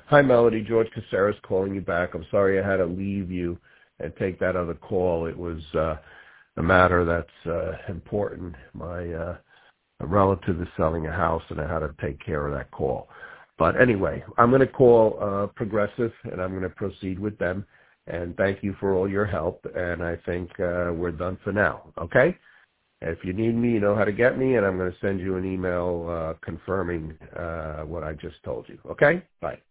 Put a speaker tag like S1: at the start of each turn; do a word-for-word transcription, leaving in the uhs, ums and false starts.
S1: Hi, Melody. George Caceres calling you back. I'm sorry I had to leave you and take that other call. It was uh, a matter that's uh, important. My uh, relative is selling a house, and I had to take care of that call. But anyway, I'm going to call uh, Progressive, and I'm going to proceed with them. And thank you for all your help. And I think uh, we're done for now. Okay? If you need me, you know how to get me, and I'm going to send you an email uh, confirming uh, what I just told you. Okay? Bye.